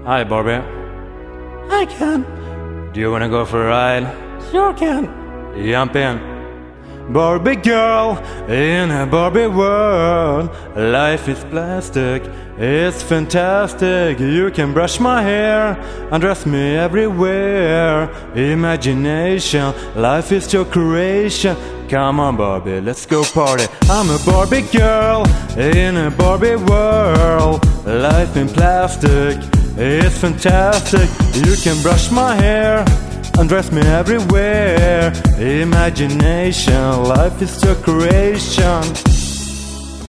Hi, Barbie. I can. Do you wanna go for a ride? Sure can. Jump in. Barbie girl, in a Barbie world, life is plastic, it's fantastic. You can brush my hair, undress me everywhere. Imagination, life is your creation. Come on, Barbie, let's go party. I'm a Barbie girl, in a Barbie world, life in plastic, it's fantastic. You can brush my hair, undress me everywhere. Imagination, life is your creation.